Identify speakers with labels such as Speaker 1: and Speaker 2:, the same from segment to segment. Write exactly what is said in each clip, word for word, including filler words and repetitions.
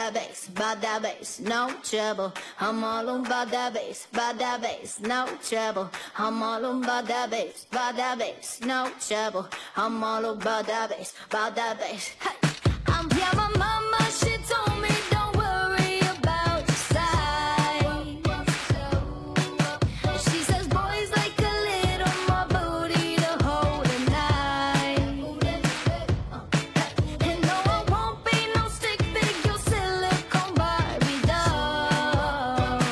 Speaker 1: that bass, about that bass, no trouble. I'm all about that bass, about that bass, no trouble. I'm all about that bass, about that bass, no trouble. I'm all about that bass, about that bass. Hey, I'm yeah, my mama, she told me don't worry about your size. She says boys like a little more booty to hold at night. And no, I won't be no stick figure silicone Barbie doll.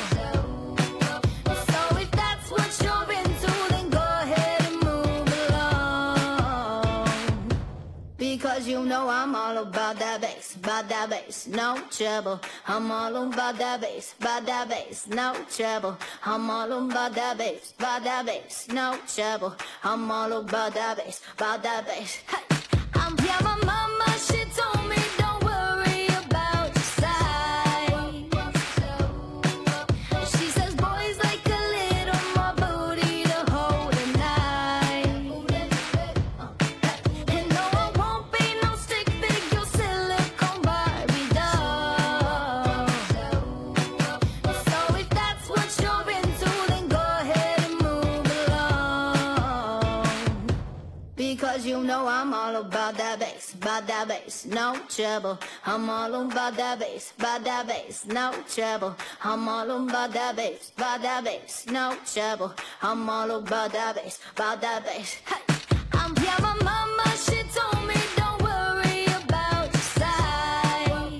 Speaker 1: So if that's what you're into, then go ahead and move along. Because you know I'm all about that bass, about that bass, no trouble. I'm all about that bass, about that bass, no trouble. I'm all about that bass, about that bass, no trouble. I'm all about that bass, about that bass. Hey, I'm yeah, my mama, she told me don't worry about your size. She says boys like a little more booty to hold at night. And no, I won't be no stick figure silicone Barbie doll. So if that's what you're into, then go ahead and move along. Because you know I'm all about that bass, about that bass, no trouble. I'm all about that bass, about that bass, no trouble. I'm all about that bass, about that bass, no trouble. I'm all about that bass, about that bass. Hey, I'm yeah, my mama, she told me don't worry about your size.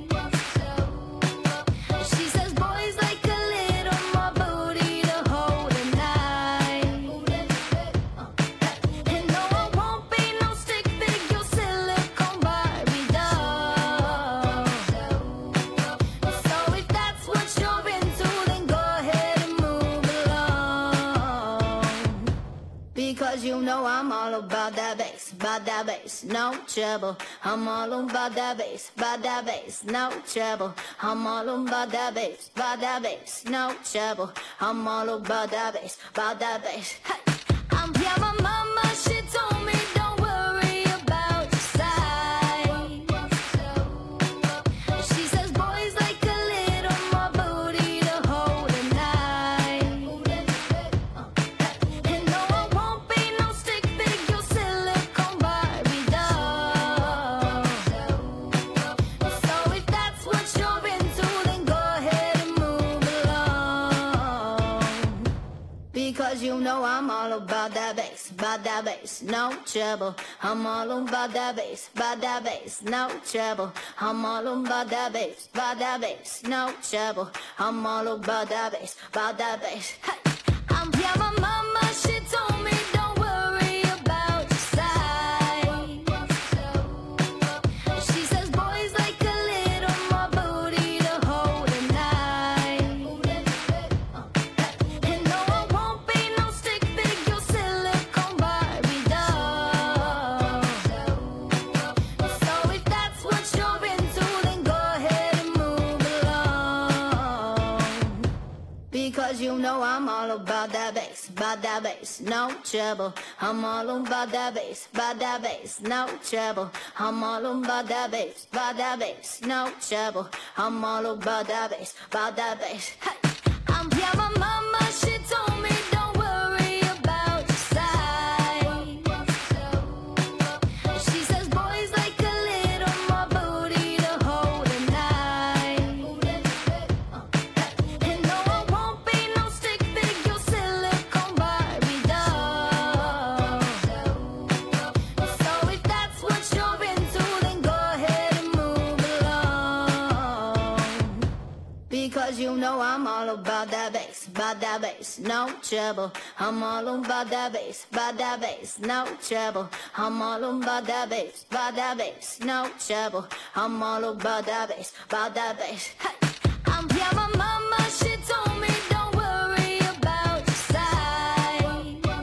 Speaker 1: She says boys like a little more booty to hold at night. And no, I won't be no stick figure silicone Barbie doll. So if that's what you're into, then go ahead and move along. Because you know I'm all about that bass, about that bass, no trouble. I'm all about that bass, about that bass, no trouble. I'm all about that bass, about that bass, no trouble. I'm all about that bass, about that bass. Hey, I'm yeah, my mama, she told me don't worry about your size. She says boys like a little more booty to hold at night. And no, I won't be no stick figure silicone Barbie doll. So if that's what you're into, then go ahead and move along. Because you know I'm all about that bass, about that bass, no trouble. I'm all about that bass, about that bass, no trouble. I'm all about that bass, about that bass, no trouble. I'm all about that bass, about that bass. Hey, I'm yeah, my mama, she told me don't worry about your size. She says boys like a little more booty to hold at night. And no, I won't be no stick figure silicone Barbie doll. So if that's what you're into, then go ahead and move along. Because you know I'm all about that bass, about that bass, no trouble. I'm all about that bass, about that bass, no trouble. I'm all about that bass, about that bass, no trouble. I'm all about that bass, about that bass. Hey, I'm yeah, my mama, she told me don't worry about your size. She says boys like a little more booty to hold at night. And no, I won't be no stick figure silicone Barbie doll. So if that's what you're into, then go ahead and move along. Because you know I'm all about that bass, about that bass, no trouble. I'm all about that bass, about that bass, no trouble. I'm all about that bass, about that bass, no trouble. I'm all about that bass, about that bass. Hey, I'm yeah, my mama, she told me don't worry about your size.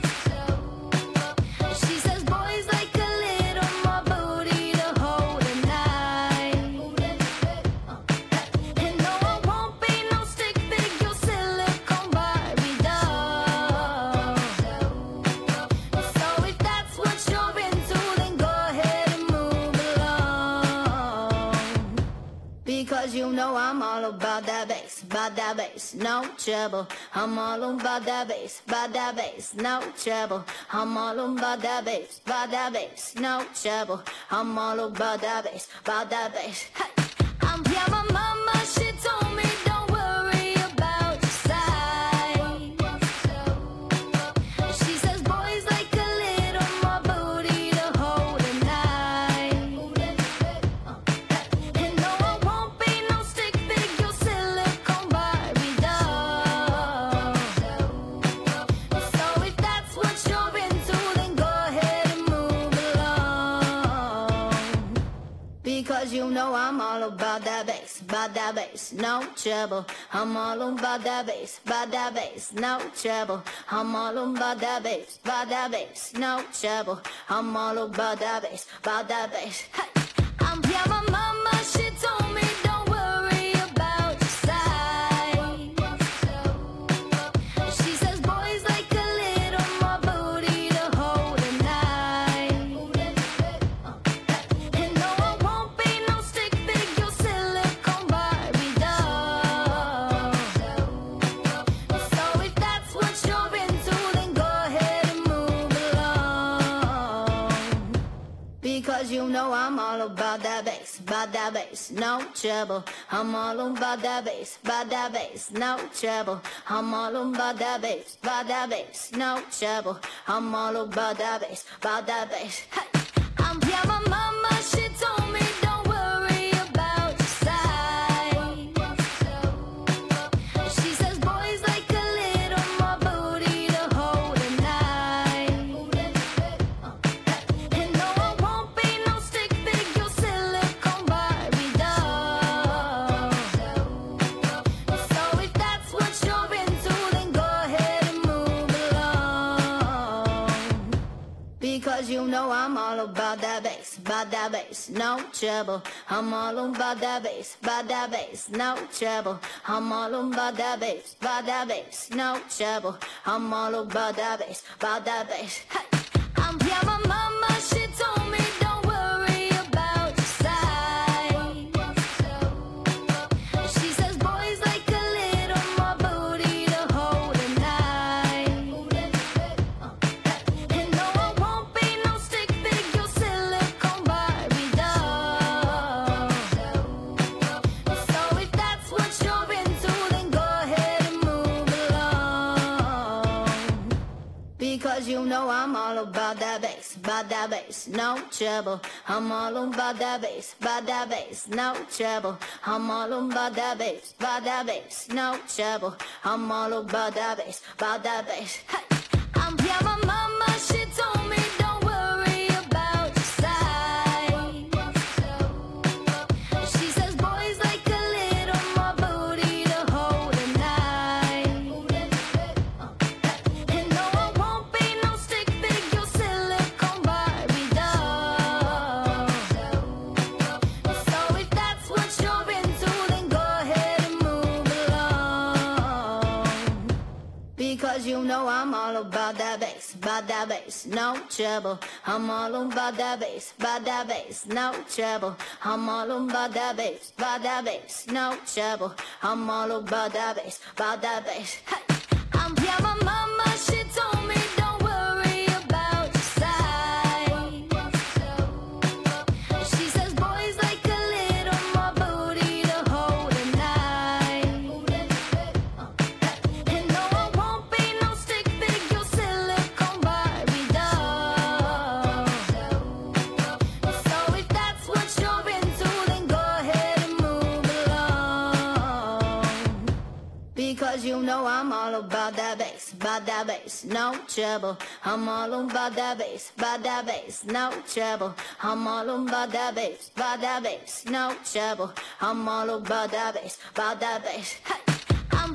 Speaker 1: She says boys like a little more booty to hold at night. And no, I won't be no stick figure silicone Barbie doll. So if that's what you're into, then go ahead and move along. Because you you know I'm all about that bass, about that bass, no trouble. I'm all about that bass, about that bass, no trouble. I'm all about that bass, about that bass, no trouble. I'm all about that bass, about that bass. Hey, I'm yeah, my mama, she told me don't worry about your size. She says boys like a little more booty to hold at night. And no, I won't be no stick figure silicone Barbie doll. So if that's what you're into, then go ahead and move along. Because you know I'm all about that bass, about that bass, no trouble. I'm all about that bass, about that bass, no trouble. I'm all about that bass, about that bass, no trouble. I'm all about that bass, about that bass. Hey, I'm yeah, my mama, she told me don't worry about your size. She says boys like a little more booty to hold at night. And no, I won't be no stick figure silicone Barbie doll. So if that's what you're into, then go ahead and move along. Because you know I'm all about that bass, about that bass, no trouble. I'm all about that bass, about that bass, no trouble. I'm all about that bass, about that bass, no trouble. I'm all about that bass, about that bass. Hey, I'm yeah, my mama, she told me don't worry about your size. She says boys like a little more booty to hold at night. And no, I won't be no stick figure silicone Barbie doll. So if that's what you're into, then go ahead and move along. Because you know I'm all about that bass, about that bass, no trouble. I'm all about that bass, about that bass, no trouble. I'm all about that bass, about that bass, no trouble. I'm all about that bass, about that bass. Hey, I'm yeah, my mama, she told me don't worry about your size. She says boys like a little more booty to hold at night. And no, I won't be no stick figure silicone Barbie doll. So if that's what you're into, then go ahead and move along. Because you know I'm all about that bass, about that bass, no trouble. I'm all about that bass, about that bass, no trouble. I'm all about that bass, about that bass, no trouble. I'm all about that bass, about that bass. Hey, I'm yeah, my mama, she told me don't worry about your size. She says boys like a little more booty to hold at night. And no, I won't be no stick figure silicone Barbie doll. So if that's what you're into, then go ahead and move along. Because you know I'm all about that bass, about that bass, no trouble. I'm all about that bass, about that bass, no trouble. I'm all about that bass, about that bass, no trouble. I'm all about that bass, about that bass. Hey, I'm yeah, my mama, she told me don't worry about your size. She says boys like a little more booty to hold at night. And no, I won't be no stick figure silicone Barbie doll. So if that's what you're into, then go ahead and move along. Because you know I'm all about that bass, about that bass, no trouble. I'm all about that bass, about that bass, no trouble. I'm all about that bass, about that bass, no trouble. I'm all about that bass, about that bass. Hey,